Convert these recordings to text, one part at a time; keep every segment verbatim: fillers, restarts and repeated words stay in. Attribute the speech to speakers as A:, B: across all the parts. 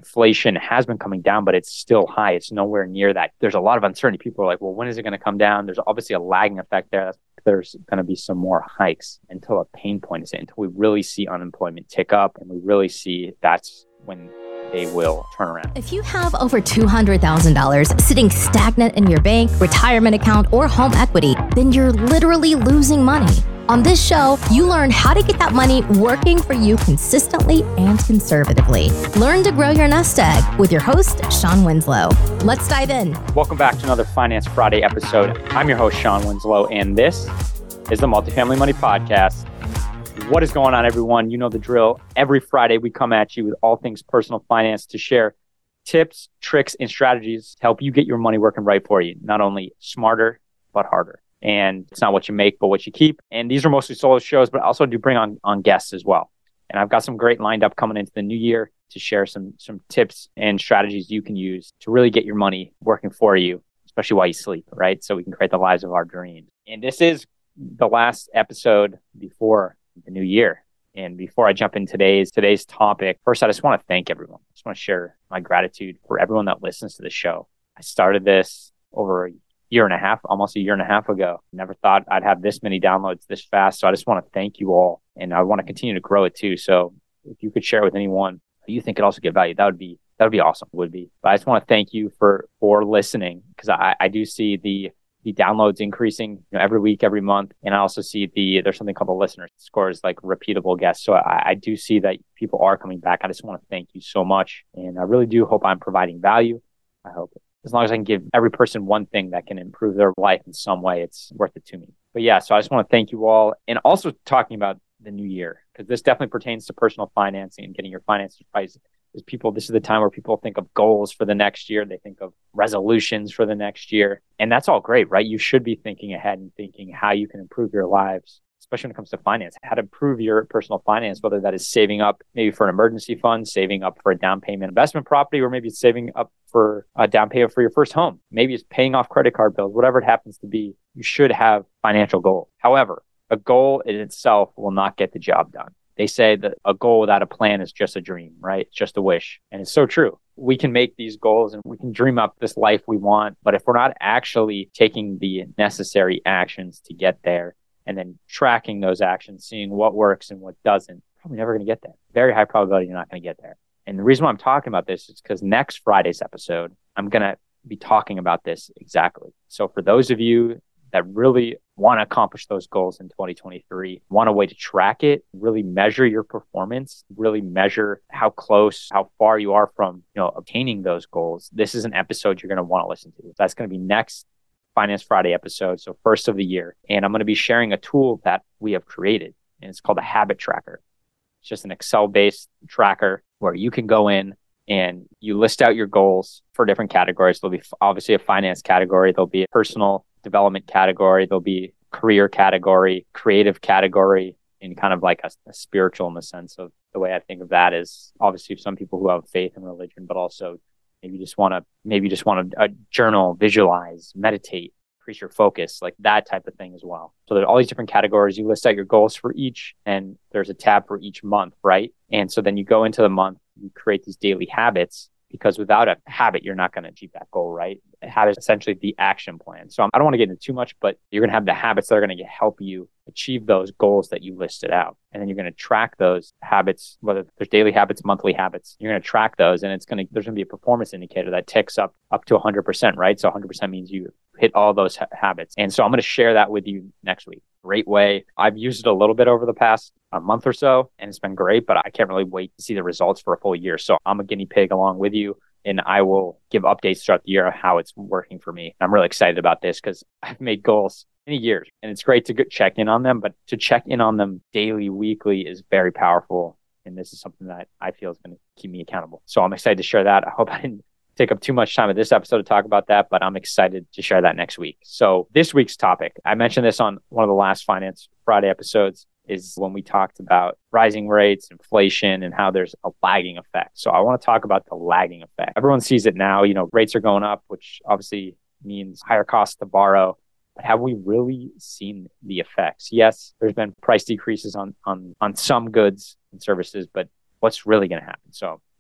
A: inflation has been coming down, but it's still high. It's nowhere near that. There's a lot of uncertainty. People are like, well, when is it going to come down? There's obviously a lagging effect there. There's going to be some more hikes until a pain point is hit, until we really see unemployment tick up and we really see that's when they will turn around.
B: If you have over two hundred thousand dollars sitting stagnant in your bank, retirement account, or home equity, then you're literally losing money. On this show, you learn how to get that money working for you consistently and conservatively. Learn to grow your nest egg with your host, Sean Winslow. Let's dive in.
A: Welcome back to another Finance Friday episode. I'm your host, Sean Winslow, and this is the Multifamily Money Podcast. What is going on, everyone? You know the drill. Every Friday, we come at you with all things personal finance to share tips, tricks, and strategies to help you get your money working right for you. Not only smarter, but harder. And it's not what you make, but what you keep. And these are mostly solo shows, but I also do bring on, on guests as well. And I've got some great lined up coming into the new year to share some some tips and strategies you can use to really get your money working for you, especially while you sleep, right? So we can create the lives of our dreams. And this is the last episode before the new year. And before I jump in today's today's topic, first, I just want to thank everyone. I just want to share my gratitude for everyone that listens to the show. I started this over a year and a half, almost a year and a half ago. Never thought I'd have this many downloads this fast. So I just want to thank you all. And I want to continue to grow it too. So if you could share it with anyone who you think could also get value, that would be that would be awesome. Would be. But I just want to thank you for for listening, because I, I do see the the downloads increasing, you know, every week, every month. And I also see the, there's something called the listener scores, like repeatable guests. So I, I do see that people are coming back. I just want to thank you so much. And I really do hope I'm providing value. I hope as long as I can give every person one thing that can improve their life in some way, it's worth it to me. But yeah, so I just want to thank you all. And also talking about the new year, because this definitely pertains to personal financing and getting your finances right. Is people, this is the time where people think of goals for the next year. They think of resolutions for the next year. And that's all great, right? You should be thinking ahead and thinking how you can improve your lives, especially when it comes to finance, how to improve your personal finance, whether that is saving up maybe for an emergency fund, saving up for a down payment investment property, or maybe it's saving up for a down payment for your first home. Maybe it's paying off credit card bills, whatever it happens to be. You should have financial goals. However, a goal in itself will not get the job done. They say that a goal without a plan is just a dream, right? It's just a wish. And it's so true. We can make these goals and we can dream up this life we want. But if we're not actually taking the necessary actions to get there and then tracking those actions, seeing what works and what doesn't, probably never going to get there. Very high probability you're not going to get there. And the reason why I'm talking about this is because next Friday's episode, I'm going to be talking about this exactly. So for those of you that really want to accomplish those goals in twenty twenty-three, want a way to track it, really measure your performance, really measure how close, how far you are from, you know, obtaining those goals. This is an episode you're going to want to listen to. That's going to be next Finance Friday episode, so first of the year. And I'm going to be sharing a tool that we have created, and it's called a habit tracker. It's just an Excel-based tracker where you can go in and you list out your goals for different categories. There'll be obviously a finance category. There'll be a personal development category. There'll be career category, creative category, and kind of like a, a spiritual in the sense of the way I think of that is obviously some people who have faith in religion, but also maybe just want to, maybe just want to uh, journal, visualize, meditate, increase your focus, like that type of thing as well. So there's all these different categories. You list out your goals for each, and there's a tab for each month, right? And so then you go into the month, you create these daily habits, because without a habit, you're not going to achieve that goal, right? A habit is essentially the action plan. So I don't want to get into too much, but you're going to have the habits that are going to help you achieve those goals that you listed out. And then you're going to track those habits, whether there's daily habits, monthly habits, you're going to track those. And it's going to, there's going to be a performance indicator that ticks up, up to one hundred percent, right? So one hundred percent means you hit all those ha- habits. And so I'm going to share that with you next week. Great way. I've used it a little bit over the past a month or so, and it's been great, but I can't really wait to see the results for a full year. So I'm a guinea pig along with you, and I will give updates throughout the year of how it's working for me. I'm really excited about this because I've made goals many years, and it's great to get, check in on them, but to check in on them daily, weekly is very powerful. And this is something that I feel is going to keep me accountable. So I'm excited to share that. I hope I didn't take up too much time of this episode to talk about that, but I'm excited to share that next week. So this week's topic, I mentioned this on one of the last Finance Friday episodes, is when we talked about rising rates, inflation, and how there's a lagging effect. So I want to talk about the lagging effect. Everyone sees it now, you know, rates are going up, which obviously means higher costs to borrow. But have we really seen the effects? Yes, there's been price decreases on on on some goods and services, but what's really going to happen? So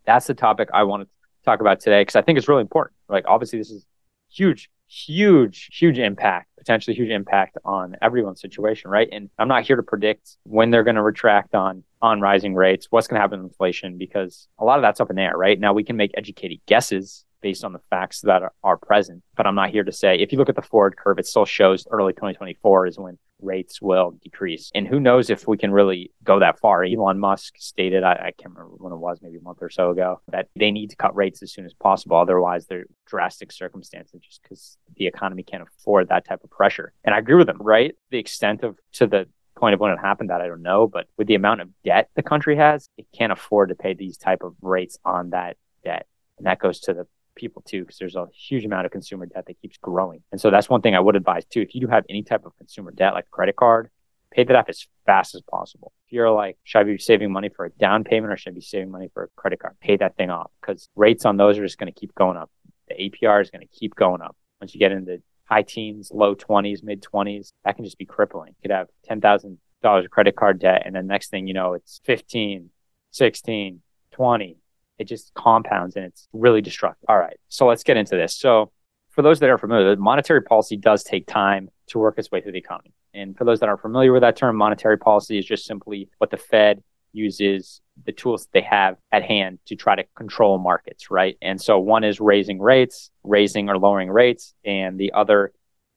A: That's the topic I want to talk about today because I think it's really important. Like, obviously, this is huge, huge, huge impact, potentially huge impact on everyone's situation, right? And I'm not here to predict when they're going to retract on on rising rates, what's going to happen with inflation, because a lot of that's up in the air, right? Now, we can make educated guesses based on the facts that are, are present, but I'm not here to say, if you look at the forward curve, it still shows early twenty twenty-four is when rates will decrease. And who knows if we can really go that far. Elon Musk stated, I, I can't remember when it was, maybe a month or so ago, that they need to cut rates as soon as possible. Otherwise, they're drastic circumstances just because the economy can't afford that type of pressure. And I agree with them, right? The extent of, to the point of when it happened, that I don't know, but with the amount of debt the country has, it can't afford to pay these type of rates on that debt. And that goes to the people too, because there's a huge amount of consumer debt that keeps growing. And so that's one thing I would advise too. If you do have any type of consumer debt, like a credit card, pay that off as fast as possible. If you're like, should I be saving money for a down payment or should I be saving money for a credit card? Pay that thing off, because rates on those are just going to keep going up. The A P R is going to keep going up. Once you get into high teens, low twenties, mid twenties, that can just be crippling. You could have ten thousand dollars of credit card debt, and then next thing you know, it's fifteen, sixteen, twenty. It just compounds and it's really destructive. All right, so let's get into this. So for those that are familiar, monetary policy does take time to work its way through the economy. And for those that aren't familiar with that term, monetary policy is just simply what the Fed uses, the tools that they have at hand to try to control markets, right? And so one is raising rates, raising or lowering rates, and the other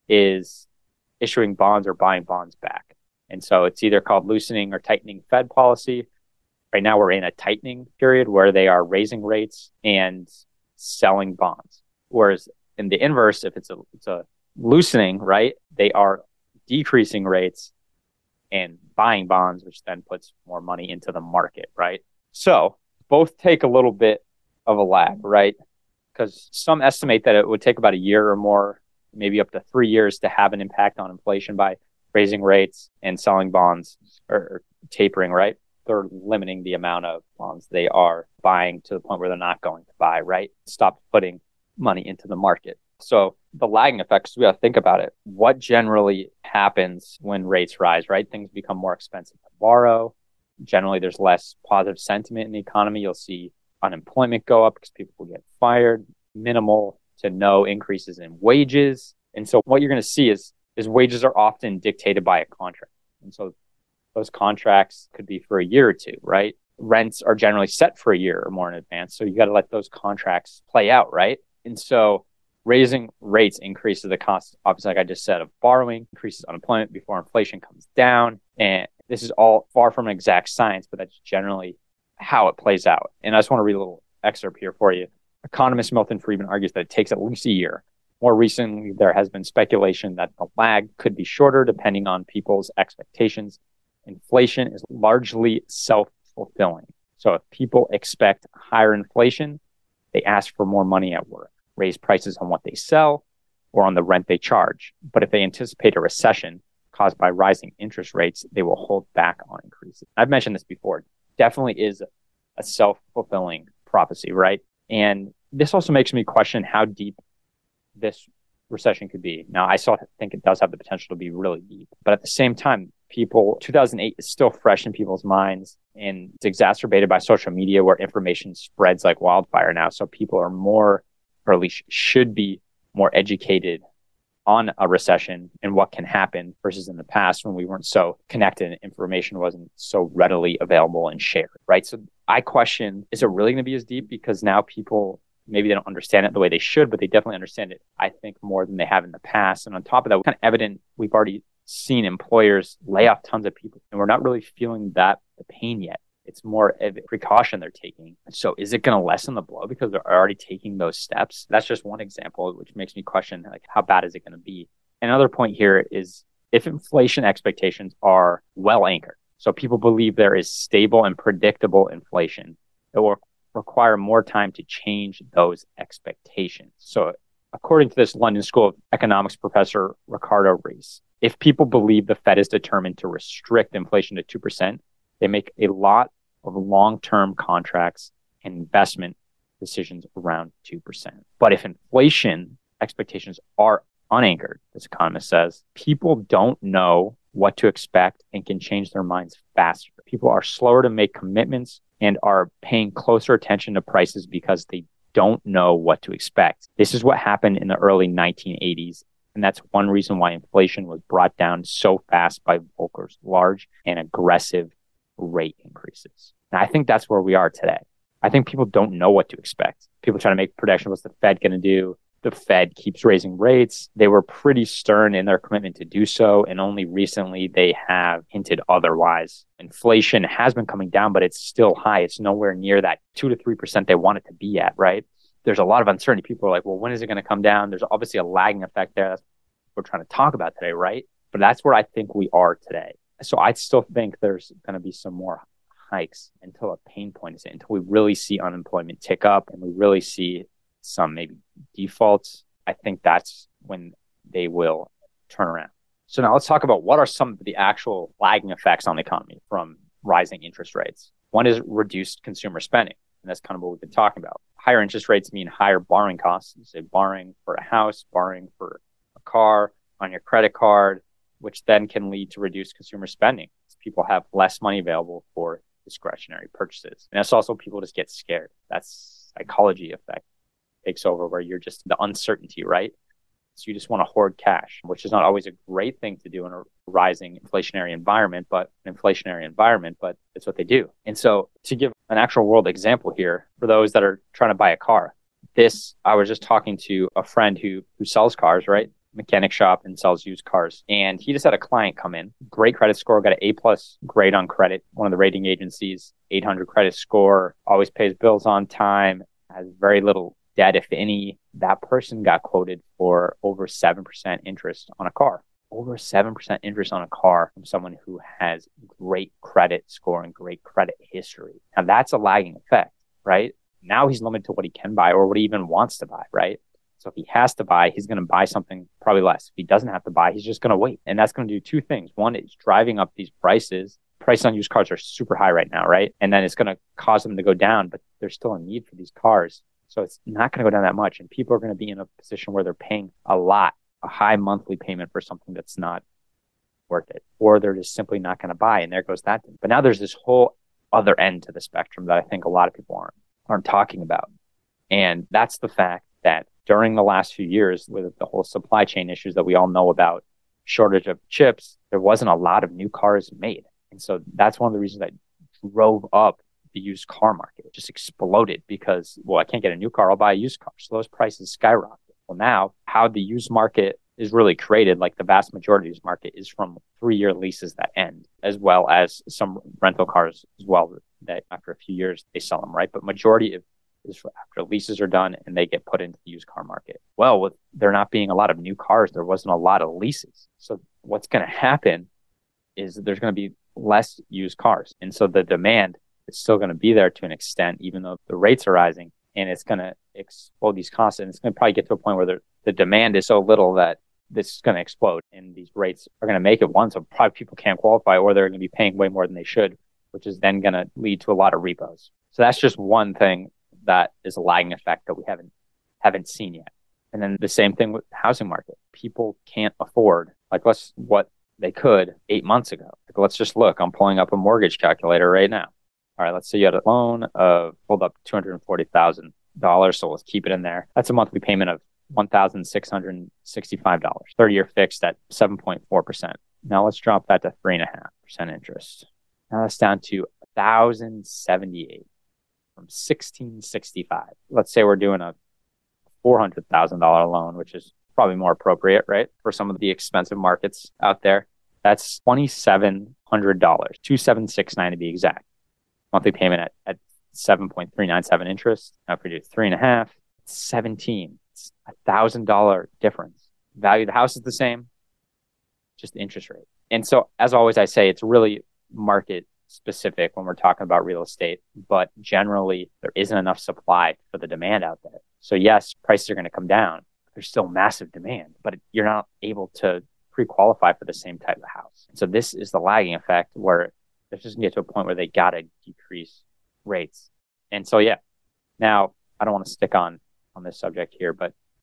A: is issuing bonds or buying bonds back. And so it's either called loosening or tightening Fed policy. Right now, we're in a tightening period where they are raising rates and selling bonds. Whereas in the inverse, if it's a, it's a loosening, right, they are decreasing rates and buying bonds, which then puts more money into the market, right? So both take a little bit of a lag, right? Because some estimate that it would take about a year or more, maybe up to three years to have an impact on inflation by raising rates and selling bonds or tapering, right? They're limiting the amount of bonds they are buying to the point where they're not going to buy, right? Stop putting money into the market. So the lagging effects, we got to think about it. What generally happens when rates rise, right? Things become more expensive to borrow. Generally, there's less positive sentiment in the economy. You'll see unemployment go up because people will get fired, minimal to no increases in wages. And so what you're going to see is, is wages are often dictated by a contract. And so those contracts could be for a year or two, right? Rents are generally set for a year or more in advance. So you got to let those contracts play out, right? And so raising rates increases the cost, obviously, like I just said, of borrowing, increases unemployment before inflation comes down. And this is all far from an exact science, but that's generally how it plays out. And I just want to read a little excerpt here for you. Economist Milton Friedman argues that it takes at least a year. More recently, there has been speculation that the lag could be shorter depending on people's expectations. Inflation is largely self-fulfilling. So if people expect higher inflation, they ask for more money at work, raise prices on what they sell or on the rent they charge. But if they anticipate a recession caused by rising interest rates, they will hold back on increases. I've mentioned this before. Definitely is a self-fulfilling prophecy, right? And this also makes me question how deep this recession could be. Now, I still think it does have the potential to be really deep, but at the same time, people, two thousand eight is still fresh in people's minds, and it's exacerbated by social media where information spreads like wildfire now. So people are more, or at least should be more educated on a recession and what can happen versus in the past when we weren't so connected and information wasn't so readily available and shared, right? So I question, is it really going to be as deep? Because now people, maybe they don't understand it the way they should, but they definitely understand it, I think, more than they have in the past. And on top of that, kind of evident, we've already seen employers lay off tons of people, and we're not really feeling that the pain yet. It's more of a precaution they're taking. So is it going to lessen the blow because they're already taking those steps? That's just one example, which makes me question, like, how bad is it going to be? Another point here is if inflation expectations are well anchored, so people believe there is stable and predictable inflation, it will require more time to change those expectations. So according to this London School of Economics professor, Ricardo Reis, if people believe the Fed is determined to restrict inflation to two percent, they make a lot of long-term contracts and investment decisions around two percent. But if inflation expectations are unanchored, this economist says, people don't know what to expect and can change their minds faster. People are slower to make commitments and are paying closer attention to prices because they don't know what to expect. This is what happened in the early nineteen eighties. And that's one reason why inflation was brought down so fast by Volcker's large and aggressive rate increases. And I think that's where we are today. I think people don't know what to expect. People try to make predictions. What's the Fed going to do? The Fed keeps raising rates. They were pretty stern in their commitment to do so. And only recently they have hinted otherwise. Inflation has been coming down, but it's still high. It's nowhere near that two to three percent they want it to be at, right? There's a lot of uncertainty. People are like, well, when is it going to come down? There's obviously a lagging effect there. That's what we're trying to talk about today, right? But that's where I think we are today. So I still think there's going to be some more hikes until a pain point is in, until we really see unemployment tick up and we really see some maybe defaults. I think that's when they will turn around. So now let's talk about what are some of the actual lagging effects on the economy from rising interest rates. One is reduced consumer spending. And that's kind of what we've been talking about. Higher interest rates mean higher borrowing costs. You say borrowing for a house, borrowing for a car, on your credit card, which then can lead to reduced consumer spending. People have less money available for discretionary purchases. And that's also people just get scared. That's psychology effect takes over where you're just the uncertainty, right? So you just want to hoard cash, which is not always a great thing to do in a rising inflationary environment, but an inflationary environment, but it's what they do. And so to give an actual world example here, for those that are trying to buy a car, this, I was just talking to a friend who who sells cars, right? Mechanic shop and sells used cars. And he just had a client come in, great credit score, got an A plus grade on credit, one of the rating agencies, eight hundred credit score, always pays bills on time, has very little debt, if any. That person got quoted for over seven percent interest on a car. Over seven percent interest on a car from someone who has great credit score and great credit history. Now that's a lagging effect, right? Now he's limited to what he can buy or what he even wants to buy, right? So if he has to buy, he's going to buy something probably less. If he doesn't have to buy, he's just going to wait. And that's going to do two things. One, it's driving up these prices. Prices on used cars are super high right now, right? And then it's going to cause them to go down, but there's still a need for these cars. So it's not going to go down that much. And people are going to be in a position where they're paying a lot, a high monthly payment for something that's not worth it. Or they're just simply not going to buy. And there goes that thing. But now there's this whole other end to the spectrum that I think a lot of people aren't, aren't talking about. And that's the fact that during the last few years with the whole supply chain issues that we all know about, shortage of chips, there wasn't a lot of new cars made. And so that's one of the reasons that drove up the used car market. It just exploded because, well, I can't get a new car, I'll buy a used car. So those prices skyrocket. Well, now how the used market is really created, like the vast majority of this market is from three-year leases that end, as well as some rental cars as well, that after a few years, they sell them, right? But majority of is after leases are done and they get put into the used car market. Well, with there not being a lot of new cars, there wasn't a lot of leases. So what's going to happen is there's going to be less used cars. And so the demand is still going to be there to an extent, even though the rates are rising, and it's going to explode these costs. And it's going to probably get to a point where the, the demand is so little that this is going to explode and these rates are going to make it one. So probably people can't qualify or they're going to be paying way more than they should, which is then going to lead to a lot of repos. So that's just one thing that is a lagging effect that we haven't haven't seen yet. And then the same thing with the housing market. People can't afford, like let's what they could eight months ago. Like, let's just look. I'm pulling up a mortgage calculator right now. All right, let's say you had a loan of pulled up two hundred forty thousand dollars. So let's keep it in there. That's a monthly payment of one thousand six hundred sixty-five dollars. thirty-year fixed at seven point four percent. Now let's drop that to three point five percent interest. Now that's down to one thousand seventy-eight dollars. From sixteen sixty-five. Let's say we're doing a four hundred thousand dollars loan, which is probably more appropriate, right? For some of the expensive markets out there. That's two thousand seven hundred dollars, two thousand seven hundred sixty-nine to be exact. Monthly payment at, at seven point three nine seven interest. Now if we do three and a half, it's seventeen. It's a thousand dollar difference. Value of the house is the same, just the interest rate. And so as always, I say it's really market specific when we're talking about real estate, but generally there isn't enough supply for the demand out there. So yes, prices are going to come down. There's still massive demand, but you're not able to pre-qualify for the same type of house. So this is the lagging effect where they're just going to get to a point where they got to decrease rates. And so, yeah, now I don't want to stick on, on this subject here, but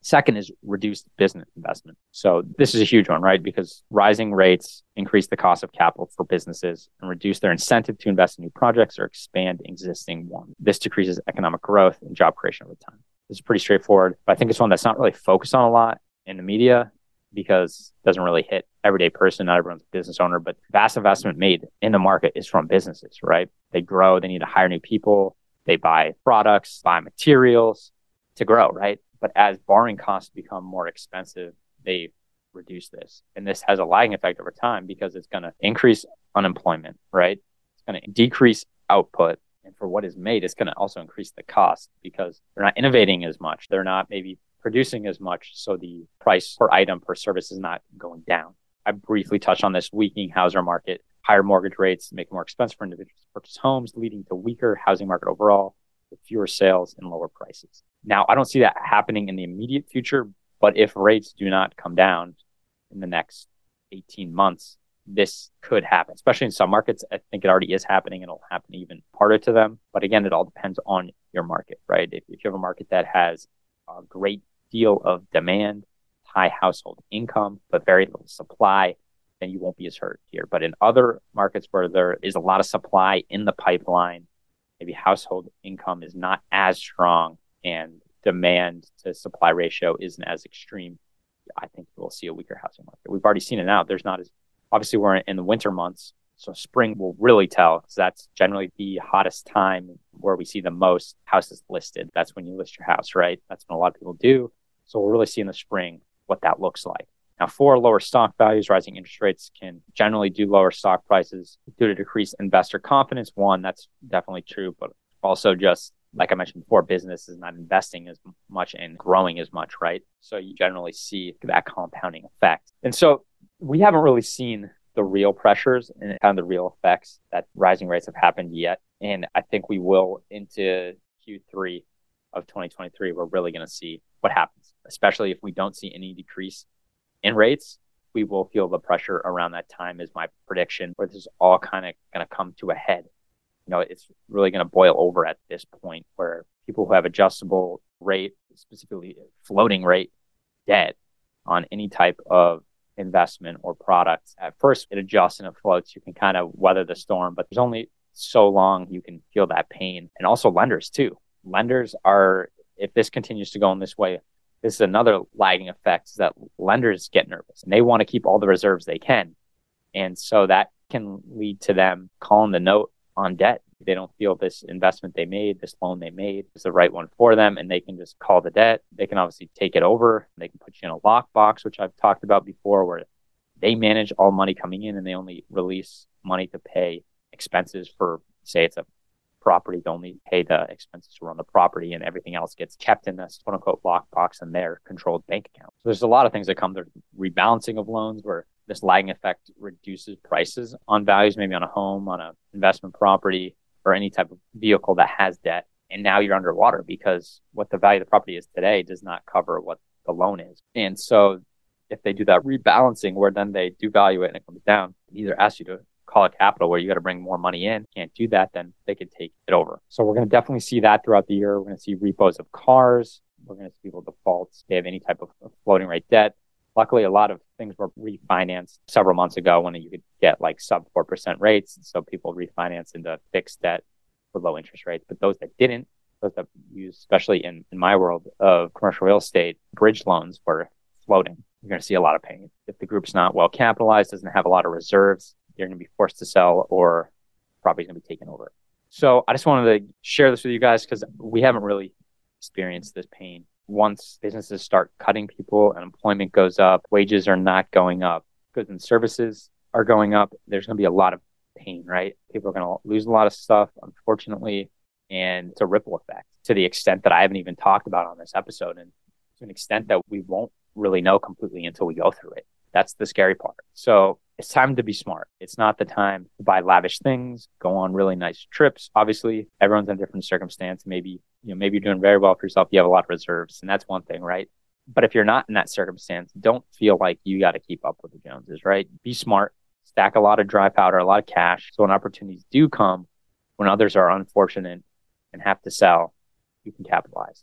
A: Second is reduced business investment. So this is a huge one, right? Because rising rates increase the cost of capital for businesses and reduce their incentive to invest in new projects or expand existing ones. This decreases economic growth and job creation over time. This is pretty straightforward, but I think it's one that's not really focused on a lot in the media because it doesn't really hit everyday person. Not everyone's a business owner, but vast investment made in the market is from businesses, right? They grow, they need to hire new people, they buy products, buy materials to grow, right? But as borrowing costs become more expensive, they reduce this. And this has a lagging effect over time because it's going to increase unemployment, right? It's going to decrease output. And for what is made, it's going to also increase the cost because they're not innovating as much. They're not maybe producing as much. So the price per item per service is not going down. I briefly touched on this weakening housing market. Higher mortgage rates make it more expensive for individuals to purchase homes, leading to weaker housing market overall, with fewer sales and lower prices. Now, I don't see that happening in the immediate future, but if rates do not come down in the next eighteen months, this could happen, especially in some markets. I think it already is happening and it'll happen even harder to them. But again, it all depends on your market, right? If, if you have a market that has a great deal of demand, high household income, but very little supply, then you won't be as hurt here. But in other markets where there is a lot of supply in the pipeline, maybe household income is not as strong and demand to supply ratio isn't as extreme, I think we'll see a weaker housing market. We've already seen it now. There's not as, obviously we're in the winter months, so spring will really tell because that's generally the hottest time where we see the most houses listed. That's when you list your house, right? That's when a lot of people do. So we'll really see in the spring what that looks like. Now, for lower stock values, rising interest rates can generally do lower stock prices due to decreased investor confidence. One, that's definitely true, but also just like I mentioned before, business is not investing as much and growing as much, right? So you generally see that compounding effect. And so we haven't really seen the real pressures and kind of the real effects that rising rates have happened yet. And I think we will into Q three of twenty twenty-three. We're really going to see what happens, especially if we don't see any decrease in rates. We will feel the pressure around that time is my prediction, where this is all kind of going to come to a head. You know, it's really going to boil over at this point where people who have adjustable rate, specifically floating rate debt on any type of investment or product, at first it adjusts and it floats. You can kind of weather the storm, but there's only so long you can feel that pain. And also lenders too. Lenders are, if this continues to go in this way, this is another lagging effect, is that lenders get nervous and they want to keep all the reserves they can. And so that can lead to them calling the note on debt. They don't feel this investment they made, this loan they made is the right one for them, and they can just call the debt. They can obviously take it over. They can put you in a lockbox, which I've talked about before, where they manage all money coming in and they only release money to pay expenses for, say it's a property, they only pay the expenses to run the property, and everything else gets kept in this quote unquote lockbox in their controlled bank account. So there's a lot of things that come to rebalancing of loans where this lagging effect reduces prices on values, maybe on a home, on an investment property, or any type of vehicle that has debt. And now you're underwater because what the value of the property is today does not cover what the loan is. And so if they do that rebalancing where then they do value it and it comes down, it either ask you to call it capital where you got to bring more money in. Can't do that, then they could take it over. So we're going to definitely see that throughout the year. We're going to see repos of cars. We're going to see people default. They have any type of floating rate debt. Luckily, a lot of things were refinanced several months ago when you could get like sub four percent rates. So people refinance into fixed debt with low interest rates. But those that didn't, those that use, especially in, in my world of commercial real estate, bridge loans were floating. You're going to see a lot of pain. If the group's not well capitalized, doesn't have a lot of reserves, you're going to be forced to sell or property's going to be taken over. So I just wanted to share this with you guys because we haven't really experienced this pain. Once businesses start cutting people and employment goes up, wages are not going up, goods and services are going up, there's going to be a lot of pain, right? People are going to lose a lot of stuff, unfortunately, and it's a ripple effect to the extent that I haven't even talked about on this episode, and to an extent that we won't really know completely until we go through it. That's the scary part. So it's time to be smart. It's not the time to buy lavish things, go on really nice trips. Obviously, everyone's in a different circumstance. Maybe, you know, maybe you're doing very well for yourself. You have a lot of reserves, and that's one thing, right? But if you're not in that circumstance, don't feel like you got to keep up with the Joneses, right? Be smart, stack a lot of dry powder, a lot of cash. So when opportunities do come, when others are unfortunate and have to sell, you can capitalize.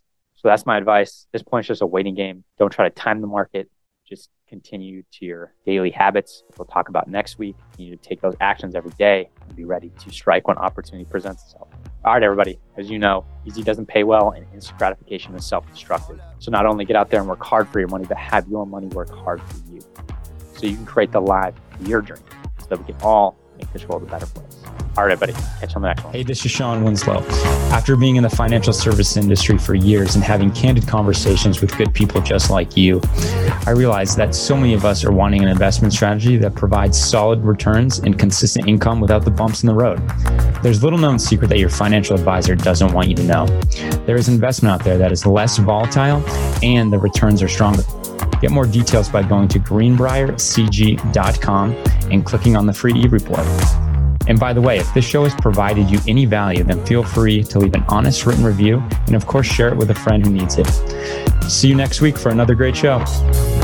A: So that's my advice. This point is just a waiting game. Don't try to time the market. Just continue to your daily habits. We'll talk about next week. You need to take those actions every day and be ready to strike when opportunity presents itself. All right, everybody. As you know, easy doesn't pay well and instant gratification is self-destructive. So not only get out there and work hard for your money, but have your money work hard for you. So you can create the life of your dream so that we can all make this world a better place. All right, everybody. Catch you on the next one.
C: Hey, this is Sean Winslow. After being in the financial service industry for years and having candid conversations with good people just like you, I realized that so many of us are wanting an investment strategy that provides solid returns and consistent income without the bumps in the road. There's little known secret that your financial advisor doesn't want you to know. There is investment out there that is less volatile and the returns are stronger. Get more details by going to greenbrier c g dot com and clicking on the free e-report. And by the way, if this show has provided you any value, then feel free to leave an honest written review and of course share it with a friend who needs it. See you next week for another great show.